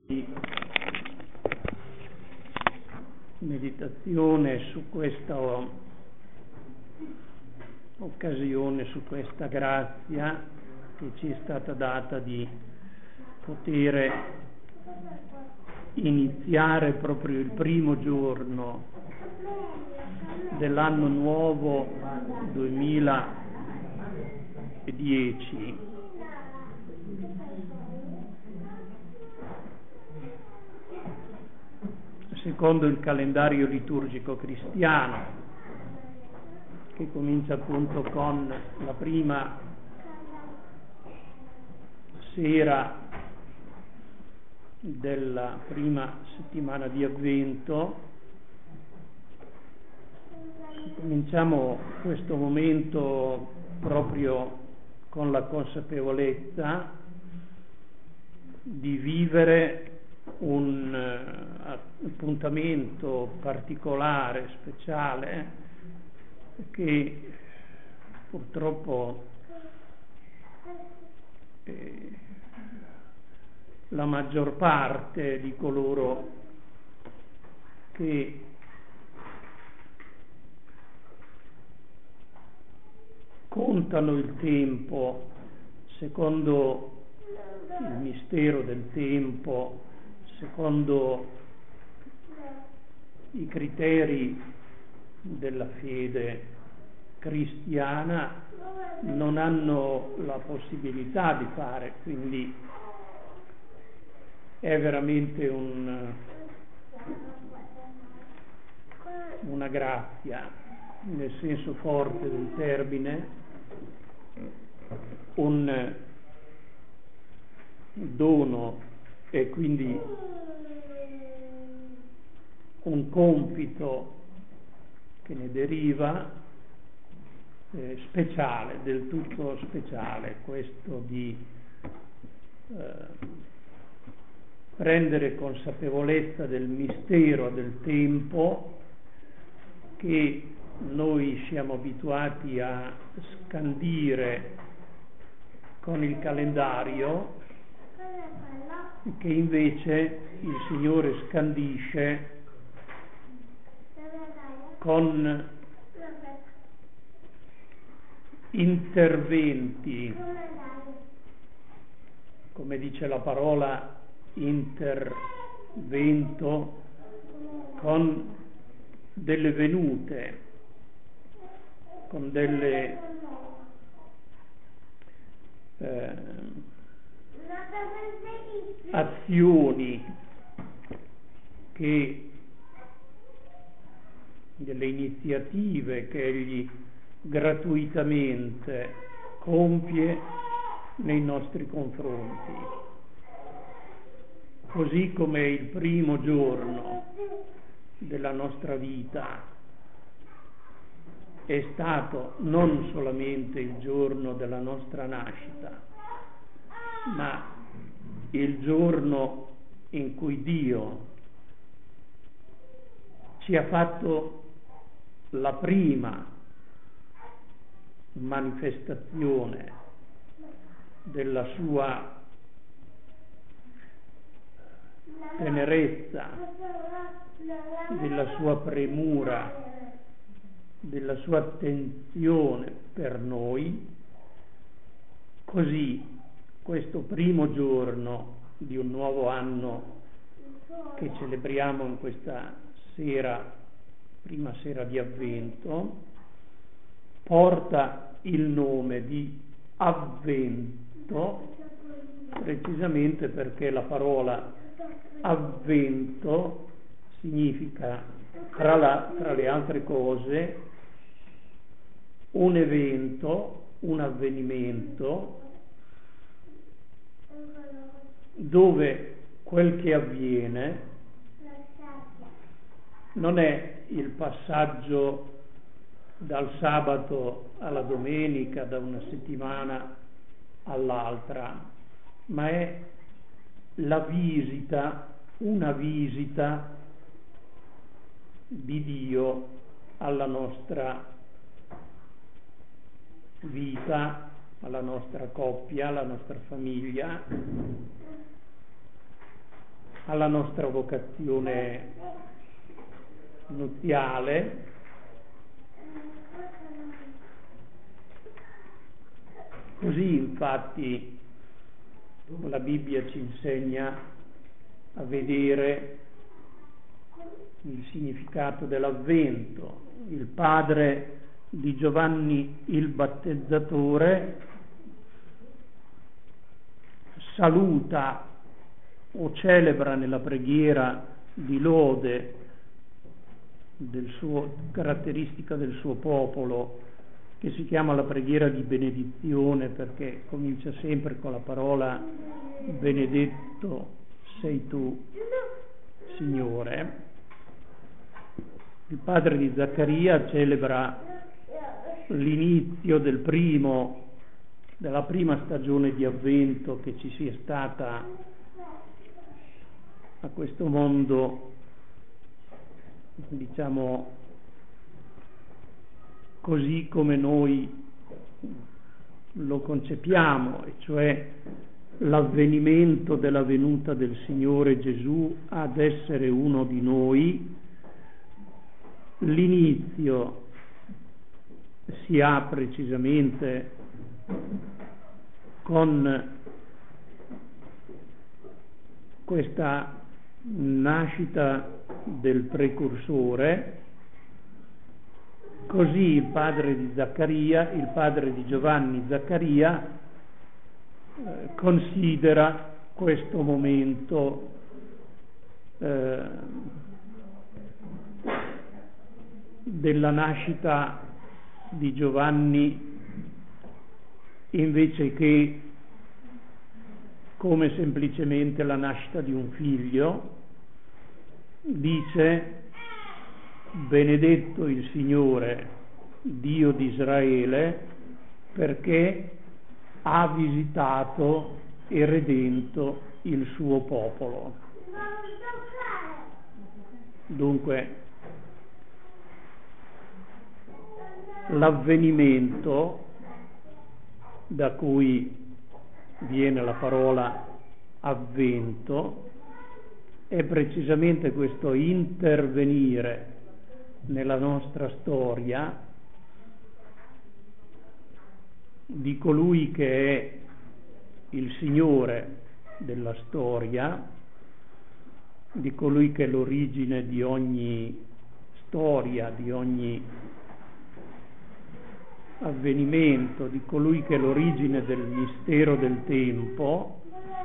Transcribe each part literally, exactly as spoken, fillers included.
di meditazione su questa occasione, su questa grazia che ci è stata data di poter iniziare proprio il primo giorno dell'anno nuovo duemiladieci. Secondo il calendario liturgico cristiano, che comincia appunto con la prima sera della prima settimana di Avvento. Cominciamo questo momento proprio con la consapevolezza di vivere un appuntamento particolare, speciale, che purtroppo eh, la maggior parte di coloro che contano il tempo secondo il mistero del tempo, secondo i criteri della fede cristiana, non hanno la possibilità di fare, quindi è veramente un, una grazia, nel senso forte del termine, un dono e quindi un compito che ne deriva eh, speciale, del tutto speciale, questo di eh, prendere consapevolezza del mistero del tempo che noi siamo abituati a scandire con il calendario, che invece il Signore scandisce con interventi, come dice la parola intervento, con delle venute, con delle eh, azioni che delle iniziative che egli gratuitamente compie nei nostri confronti. Così come il primo giorno della nostra vita è stato non solamente il giorno della nostra nascita, ma il giorno in cui Dio ci ha fatto la prima manifestazione della sua tenerezza, della sua premura, della sua attenzione per noi. Così questo primo giorno di un nuovo anno che celebriamo in questa sera, prima sera di Avvento, porta il nome di Avvento, precisamente perché la parola avvento significa, tra, la, tra le altre cose, un evento, un avvenimento, dove quel che avviene non è il passaggio dal sabato alla domenica, da una settimana all'altra, ma è la visita, una visita di Dio alla nostra vita, alla nostra coppia, alla nostra famiglia, alla nostra vocazione nuziale. Così infatti la Bibbia ci insegna a vedere il significato dell'Avvento. Il padre di Giovanni il Battezzatore saluta o celebra nella preghiera di lode del suo, caratteristica del suo popolo, che si chiama la preghiera di benedizione, perché comincia sempre con la parola benedetto sei tu, Signore. Il padre di Zaccaria celebra l'inizio del primo, della prima stagione di Avvento che ci sia stata a questo mondo, diciamo così come noi lo concepiamo, e cioè l'avvenimento della venuta del Signore Gesù ad essere uno di noi. L'inizio si ha precisamente con questa nascita del precursore. Così il padre di Zaccaria, il padre di Giovanni Zaccaria, eh, considera questo momento eh, della nascita di Giovanni invece che come semplicemente la nascita di un figlio. Dice: benedetto il Signore, Dio di Israele, perché ha visitato e redento il suo popolo. Dunque, l'avvenimento da cui viene la parola avvento è precisamente questo intervenire nella nostra storia di colui che è il Signore della storia, di colui che è l'origine di ogni storia, di ogni avvenimento, di colui che è l'origine del mistero del tempo.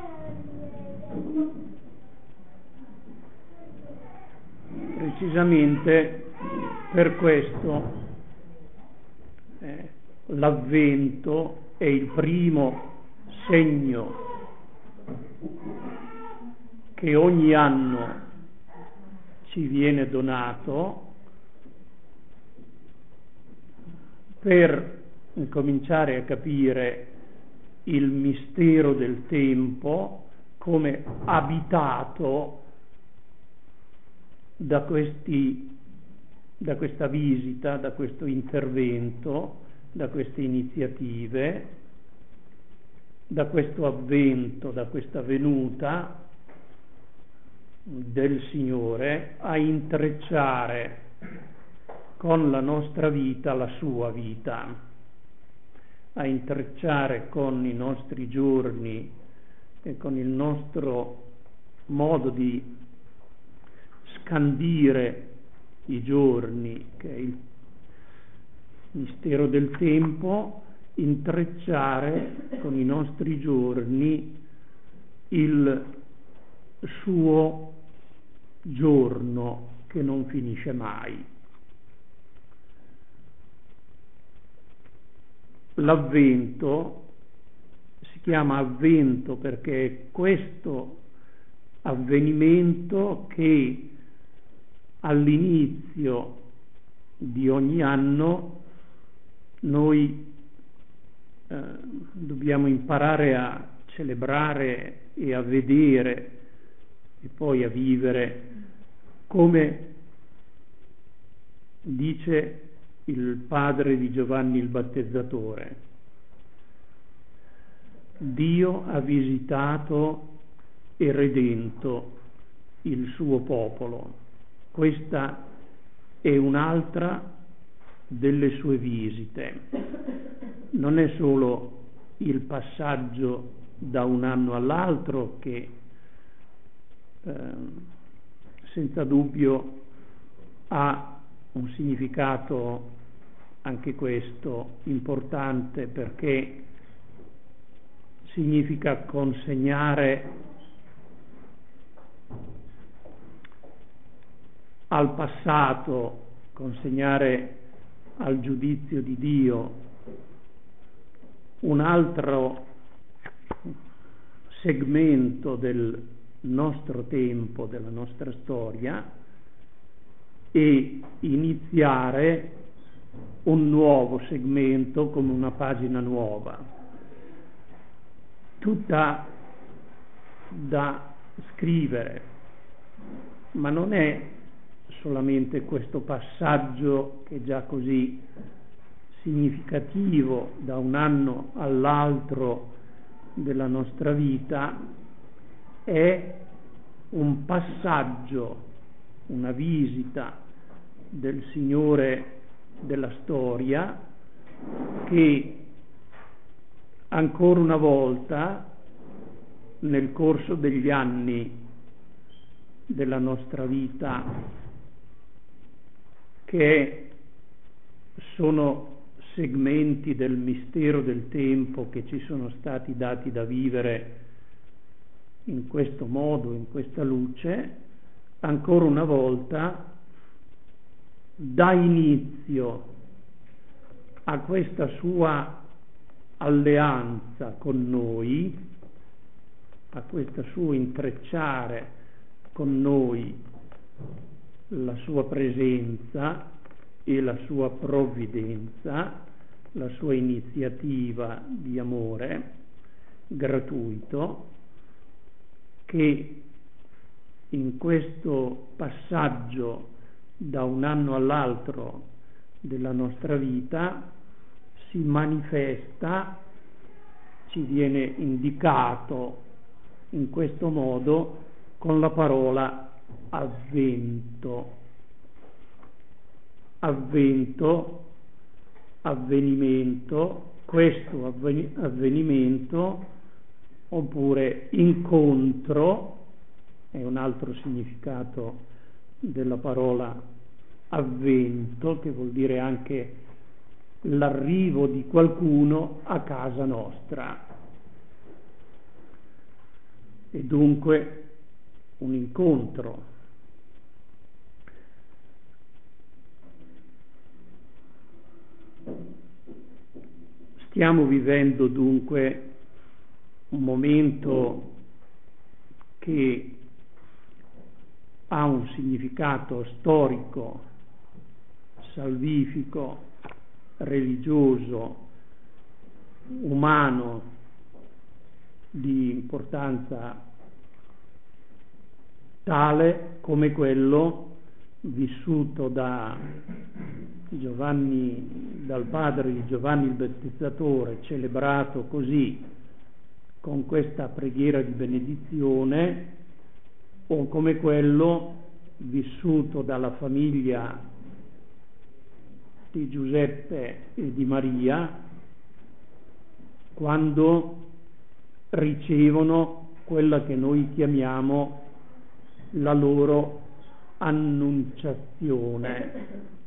Precisamente per questo eh, l'Avvento è il primo segno che ogni anno ci viene donato per incominciare a capire il mistero del tempo come abitato da questi, da questa visita, da questo intervento, da queste iniziative, da questo avvento, da questa venuta del Signore a intrecciare con la nostra vita la sua vita, a intrecciare con i nostri giorni e con il nostro modo di scandire i giorni, che è il mistero del tempo, intrecciare con i nostri giorni il suo giorno che non finisce mai. L'avvento si chiama avvento perché è questo avvenimento che all'inizio di ogni anno noi eh, dobbiamo imparare a celebrare e a vedere e poi a vivere, come dice il padre di Giovanni il Battezzatore. Dio ha visitato e redento il suo popolo. Questa è un'altra delle sue visite. Non è solo il passaggio da un anno all'altro che eh, senza dubbio ha un significato anche questo importante, perché significa consegnare al passato, consegnare al giudizio di Dio un altro segmento del nostro tempo, della nostra storia, e iniziare un nuovo segmento come una pagina nuova, tutta da scrivere. Ma non è solamente questo passaggio che è già così significativo da un anno all'altro della nostra vita, è un passaggio, una visita del Signore della storia che ancora una volta nel corso degli anni della nostra vita, che sono segmenti del mistero del tempo che ci sono stati dati da vivere in questo modo, in questa luce, ancora una volta dà inizio a questa sua alleanza con noi, a questo suo intrecciare con noi la sua presenza e la sua provvidenza, la sua iniziativa di amore gratuito, che in questo passaggio da un anno all'altro della nostra vita si manifesta, ci viene indicato in questo modo con la parola avvento. Avvento, avvenimento, questo avvenimento, oppure incontro, è un altro significato della parola avvento, che vuol dire anche l'arrivo di qualcuno a casa nostra. E dunque un incontro. Stiamo vivendo dunque un momento che ha un significato storico, salvifico, religioso, umano, di importanza tale come quello vissuto da Giovanni, dal padre di Giovanni il Battezzatore, celebrato così con questa preghiera di benedizione, o come quello vissuto dalla famiglia di Giuseppe e di Maria quando ricevono quella che noi chiamiamo la loro annunciazione.